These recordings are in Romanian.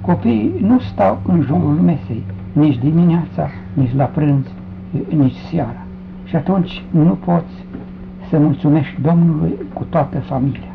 Copiii nu stau în jurul mesei, nici dimineața, nici la prânz, nici seara. Și atunci nu poți să mulțumești Domnului cu toată familia.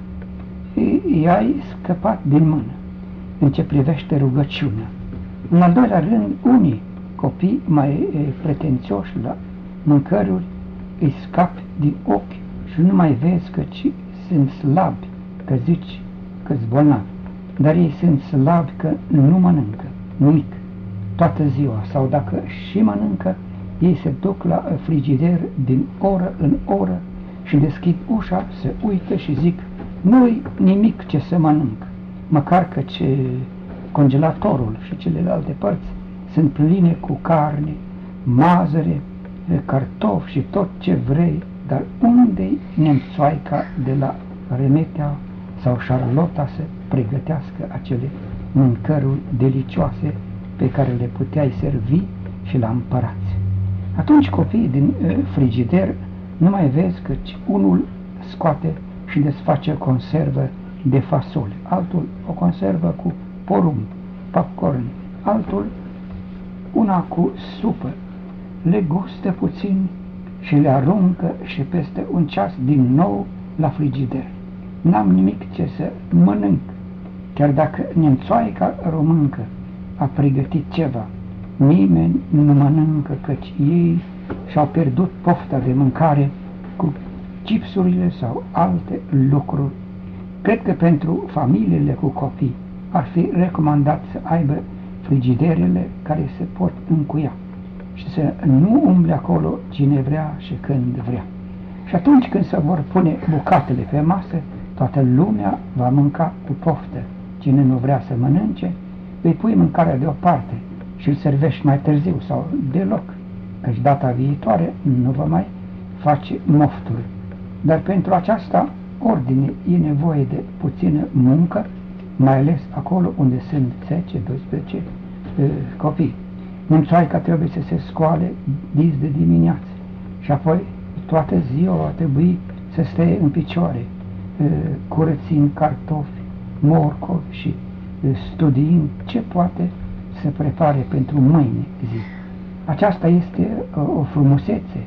I-ai scăpat din mână în ce privește rugăciunea. În al doilea rând, unii copii mai pretențioși la mâncăruri îi scapi din ochi și nu mai vezi că sunt slabi, că zici că-s bolnavi, dar ei sunt slabi că nu mănâncă nimic toată ziua, sau dacă și mănâncă, ei se duc la frigider din oră în oră și deschid ușa, se uită și zic, nu-i nimic ce să mănânc, măcar că ce congelatorul și celelalte părți sunt pline cu carne, mazăre, cartofi și tot ce vrei, dar unde-i nemțoaica de la Remetea sau Șarlota să pregătească acele mâncăruri delicioase pe care le puteai servi și la împărați? Atunci copiii din frigider nu mai vezi că unul scoate și desface o conservă de fasole, altul o conservă cu porumb, popcorn, altul una cu supă, le gustă puțin și le aruncă și peste un ceas din nou la frigider. N-am nimic ce să mănânc, chiar dacă nemțoaica româncă a pregătit ceva. Nimeni nu mănâncă, căci ei și-au pierdut pofta de mâncare cu chipsurile sau alte lucruri. Cred că pentru familiile cu copii ar fi recomandat să aibă frigiderele care se pot încuia și să nu umble acolo cine vrea și când vrea. Și atunci când se vor pune bucatele pe masă, toată lumea va mânca cu poftă. Cine nu vrea să mănânce, îi pui mâncarea deoparte și îl servești mai târziu sau deloc, căci data viitoare nu va mai face mofturi. Dar pentru aceasta ordine e nevoie de puțină muncă, mai ales acolo unde sunt 10-12 copii. Nemțoaica trebuie să se scoale dis de dimineață și apoi toată ziua va trebui să stea în picioare, curățind cartofi, morcovi și studiind ce poate să prepare pentru mâine zi. Aceasta este o frumusețe,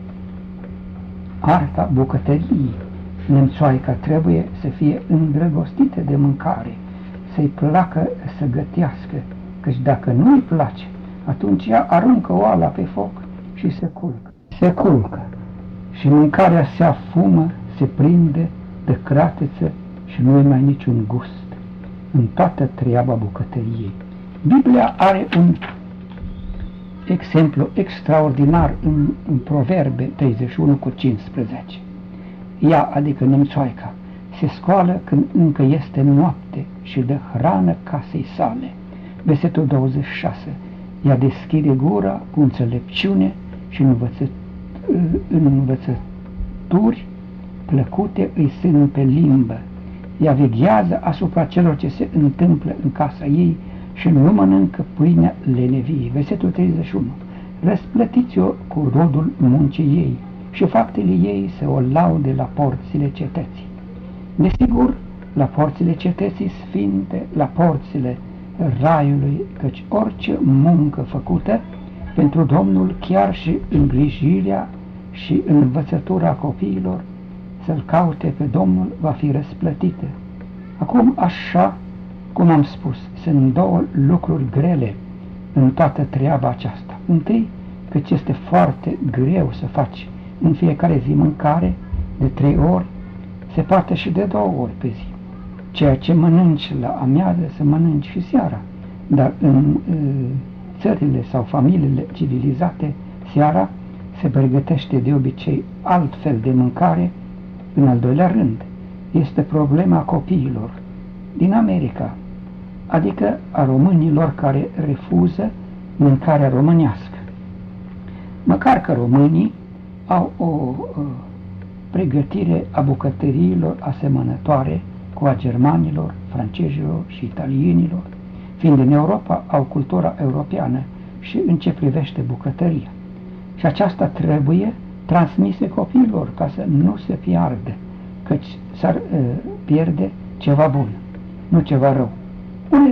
arta bucătăriei. Nemțoaica trebuie să fie îndrăgostită de mâncare, să-i placă să gătească, căci dacă nu îi place, atunci ea aruncă oala pe foc și se culcă. Se culcă și mâncarea se afumă, se prinde de crateță și nu e mai niciun gust în toată treaba bucătăriei. Biblia are un exemplu extraordinar în Proverbe 31:15. Ea, adică nemțoaica, se scoală când încă este noapte și dă hrană casei sale. Versetul 26. Ea deschide gura cu înțelepciune și în învățături plăcute îi sunt pe limbă. Ea veghează asupra celor ce se întâmplă în casa ei și nu mănâncă pâinea leneviei. Versetul 31. Răsplătiți-o cu rodul muncii ei și faptele ei să o laude la porțile cetății. Desigur, la porțile cetății sfinte, la porțile raiului, căci orice muncă făcută pentru Domnul, chiar și îngrijirea și învățătura copiilor, să-L caute pe Domnul, va fi răsplătită. Acum, așa cum am spus, sunt două lucruri grele în toată treaba aceasta. Întâi, căci este foarte greu să faci în fiecare zi mâncare de 3 ori, se poate și de 2 ori pe zi. Ceea ce mănânci la amiază, să mănânci și seara, dar în țările sau familiile civilizate, seara se pregătește de obicei altfel de mâncare. În al doilea rând, este problema copiilor din America, adică a românilor care refuză mâncarea românească. Măcar că românii au o pregătire a bucătăriilor asemănătoare cu a germanilor, francezilor și italienilor, fiind în Europa au cultura europeană și în ce privește bucătăria. Și aceasta trebuie transmise copiilor ca să nu se piardă, căci s-ar pierde ceva bun, nu ceva rău. Unele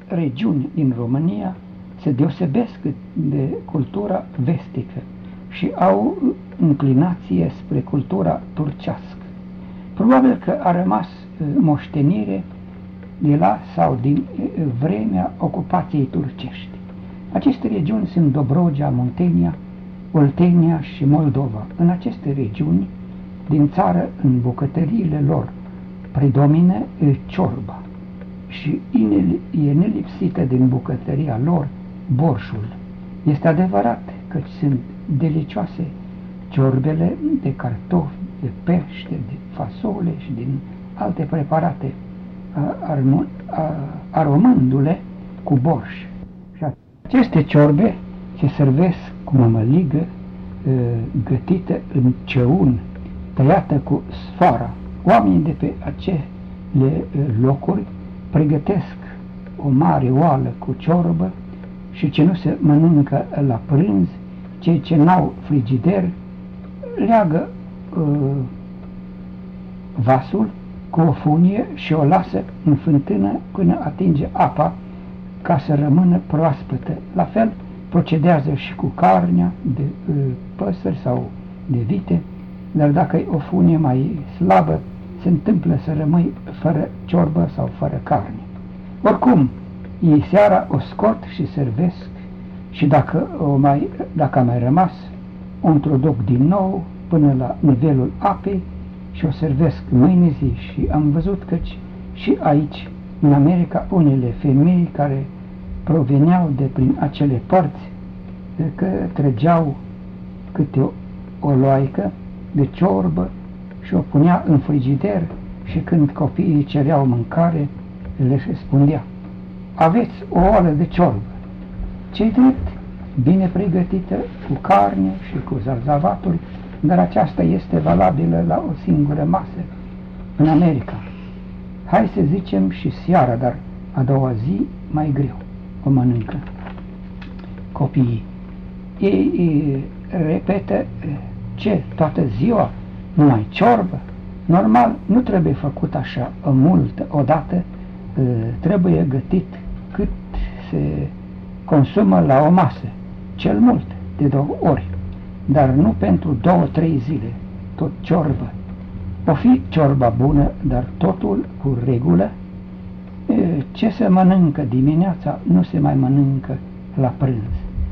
regiuni din România se deosebesc de cultura vestică și au inclinație spre cultura turcească. Probabil că a rămas moștenire de la sau din vremea ocupației turcești. Aceste regiuni sunt Dobrogea, Muntenia, Oltenia și Moldova. În aceste regiuni din țară, în bucătăriile lor, predomină ciorba și e nelipsită din bucătăria lor borșul. Este adevărat că sunt delicioase ciorbele de cartofi, de pește, de fasole și din alte preparate, aromându-le cu borș. Și aceste ciorbe se servesc cu mămăligă gătită în căun, tăiată cu sfoara. Oamenii de pe acele locuri pregătesc o mare oală cu ciorbă și ce nu se mănâncă la prânz, cei ce n-au frigider, leagă vasul cu o funie și o lasă în fântână până atinge apa ca să rămână proaspătă. La fel procedează și cu carnea de păsări sau de vite, dar dacă e o funie mai slabă, se întâmplă să rămâi fără ciorbă sau fără carne. Oricum, ei seara o scot și servesc și dacă a mai rămas, o introduc din nou până la nivelul apei și o servesc mâine zi. Și am văzut că și aici, în America, unele femei care proveneau de prin acele părți, că trăgeau câte o loaică de ciorbă și o punea în frigider și când copiii cereau mâncare, le spunea: aveți o oală de ciorbă, ce-i drept, bine pregătită, cu carne și cu zarzavaturi, dar aceasta este valabilă la o singură masă în America. Hai să zicem și seara, dar a doua zi mai greu o mănâncă copiii. Ei repetă: ce, toată ziua numai ciorbă? Normal, nu trebuie făcut așa mult odată, trebuie gătit cât se consumă la o masă, cel mult de 2 ori, dar nu pentru 2-3 zile, tot ciorbă. O fi ciorba bună, dar totul cu regulă. Ce se mănâncă dimineața nu se mai mănâncă la prânz.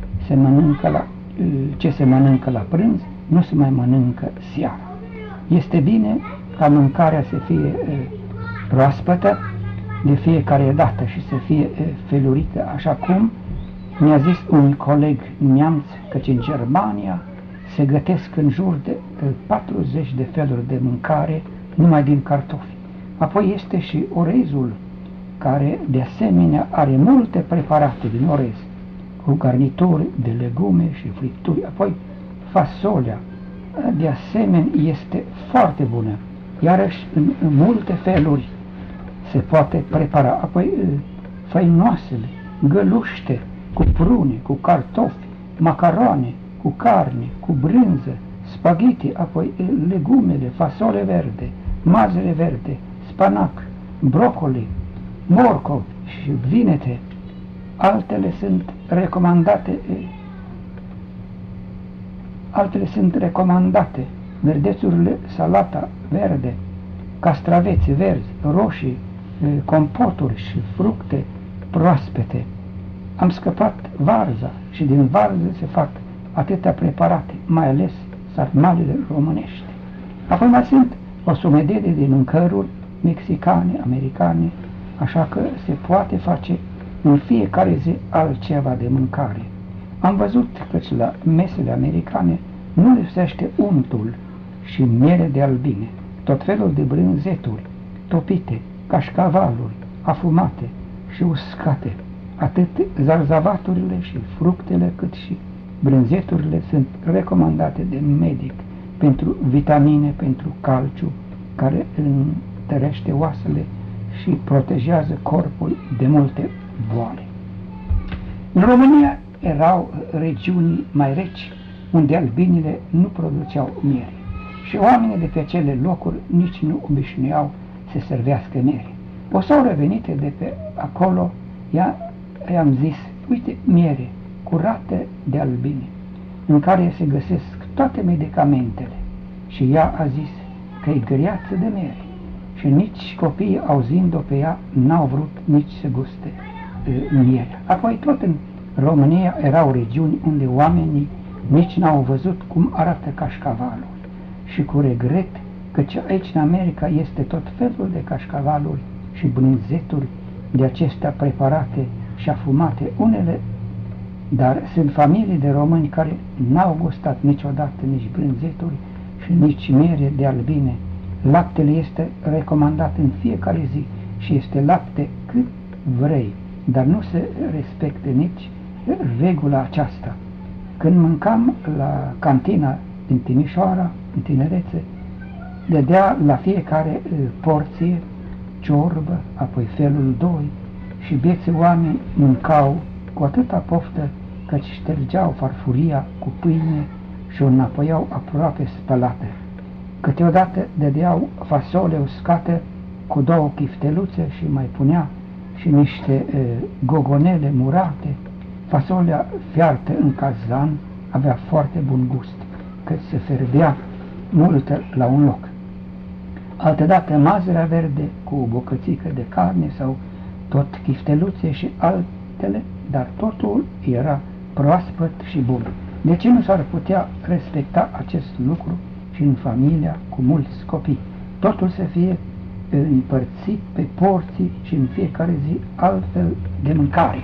Ce se mănâncă la prânz nu se mai mănâncă seara. Este bine ca mâncarea să fie proaspătă de fiecare dată și să fie felurită, așa cum mi-a zis un coleg neamț, căci în Germania se gătesc în jur de 40 de feluri de mâncare numai din cartofi. Apoi este și orezul, care de asemenea are multe preparate din orez, cu garnituri de legume și fripturi. Apoi fasolea, de asemenea, este foarte bună, iarăși în multe feluri se poate prepara. Apoi făinoasele, găluște, cu prune, cu cartofi, macaroane, cu carne, cu brânză, spaghetti, apoi legumele, fasole verde, mazăre verde, spanac, brocoli, morcov și vinete. Altele sunt recomandate, verdețurile, salata verde, castraveți verzi, roșii, compoturi și fructe proaspete. Am scăpat varza și din varză se fac atâtea preparate, mai ales sarmalele românești. Apoi mai sunt o sumedenie de mâncăruri mexicane, americane, așa că se poate face în fiecare zi altceva de mâncare. Am văzut că la mesele americane nu lipsește untul și miere de albine, tot felul de brânzeturi, topite, cașcavaluri, afumate și uscate. Atât zarzavaturile și fructele cât și brânzeturile sunt recomandate de medic pentru vitamine, pentru calciu, care întărește oasele și protejează corpul de multe boale. În România erau regiuni mai reci, unde albinele nu produceau miere și oamenii de pe acele locuri nici nu obișnuiau să servească miere. O soră venită de pe acolo I-am zis, uite, miere curată de albine, în care se găsesc toate medicamentele. Și ea a zis că e greață de mere. Și nici copiii, auzind-o pe ea, n-au vrut nici să guste mierea. Apoi tot în România erau regiuni unde oamenii nici n-au văzut cum arată cașcavalul. Și cu regret, căci aici în America este tot felul de cașcavaluri și brânzeturi de acestea preparate și afumate unele, dar sunt familii de români care n-au gustat niciodată nici brânzeturi și nici miere de albine. Laptele este recomandat în fiecare zi și este lapte cât vrei, dar nu se respectă nici regula aceasta. Când mâncam la cantina din Timișoara, în tinerețe, dădea la fiecare porție ciorbă, apoi felul 2 și bieții oameni mâncau cu atâta poftă căci ștergeau farfuria cu pâine și o înapoiau aproape spălată. Câteodată dădeau fasole uscată cu 2 chifteluțe și mai punea și niște gogonele murate. Fasolea fiartă în cazan avea foarte bun gust, că se ferbea multă la un loc. Altădată mazărea verde cu o bucățică de carne sau tot chifteluțe și altele, dar totul era proaspăt și bun. De ce nu s-ar putea respecta acest lucru și în familia cu mulți copii? Totul să fie împărțit pe porții și în fiecare zi altfel de mâncare.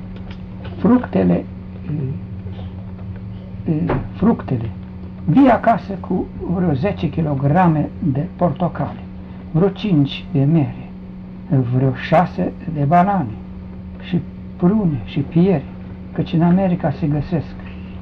Fructele. Vii acasă cu vreo 10 kg de portocale, vreo 5 de mere, vreo 6 de banane și prune și piere, căci în America se găsesc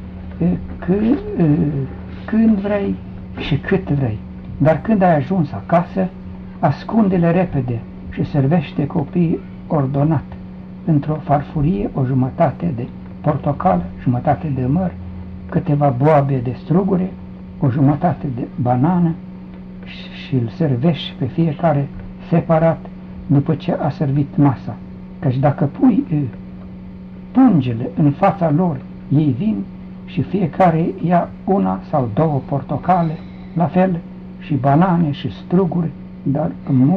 când vrei și cât vrei. Dar când ai ajuns acasă, ascunde-le repede și servește copiii ordonat într-o farfurie o jumătate de portocală, jumătate de măr, câteva boabe de strugure, o jumătate de banană și îl servești pe fiecare separat după ce a servit masa. Căci dacă pui pungele în fața lor, ei vin și fiecare ia 1 sau 2 portocale, la fel și banane și struguri, dar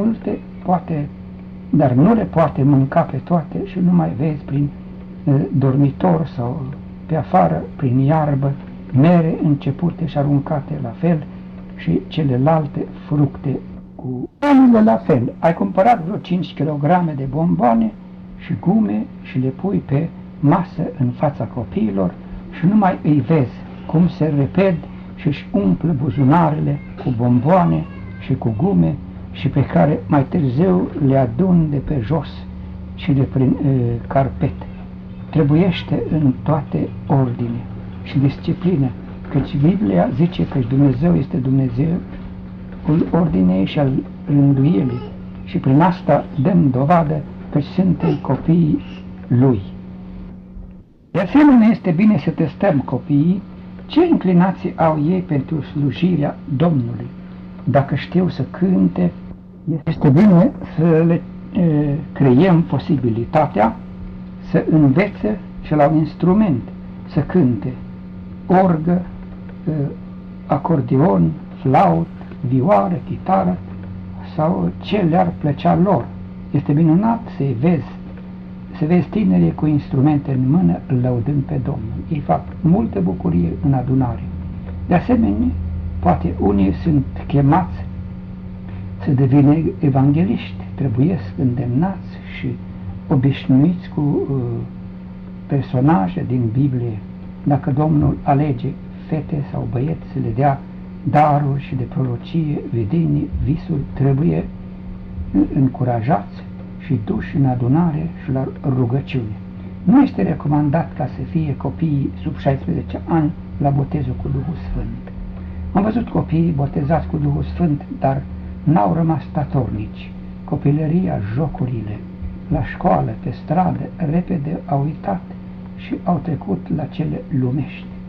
nu le poate mânca pe toate și nu mai vezi prin dormitor sau pe afară, prin iarbă, mere începute și aruncate la fel și celelalte fructe cu anile la fel. Ai cumpărat vreo 5 kg de bomboane și gume și le pui pe masă în fața copiilor și nu mai îi vezi cum se reped și își umplă buzunarele cu bomboane și cu gume și pe care mai târziu le adun de pe jos și de prin carpet. Trebuiește în toate ordine și disciplină, căci Biblia zice că Dumnezeu este Dumnezeul ordinei și al rânduielii și prin asta dăm dovadă că suntem copiii Lui. De asemenea, este bine să testăm copiii ce inclinații au ei pentru slujirea Domnului. Dacă știu să cânte, este bine să le creiem posibilitatea să învețe și la un instrument să cânte, orgă, acordeon, flaut, vioară, chitară sau ce le-ar plăcea lor. Este minunat să vezi tinerii cu instrumente în mână lăudând pe Domnul. Ei fac multă bucurie în adunare. De asemenea, poate unii sunt chemați să devină evangeliști, trebuiesc îndemnați și obișnuiți cu personaje din Biblie. Dacă Domnul alege fete sau băieți să le dea daruri și de prorocie, vedenii, visuri, trebuie încurajați și duși în adunare și la rugăciune. Nu este recomandat ca să fie copiii sub 16 ani la botezul cu Duhul Sfânt. Am văzut copiii botezați cu Duhul Sfânt, dar n-au rămas statornici. Copilăria, jocurile, la școală, pe stradă, repede au uitat și au trecut la cele lumești.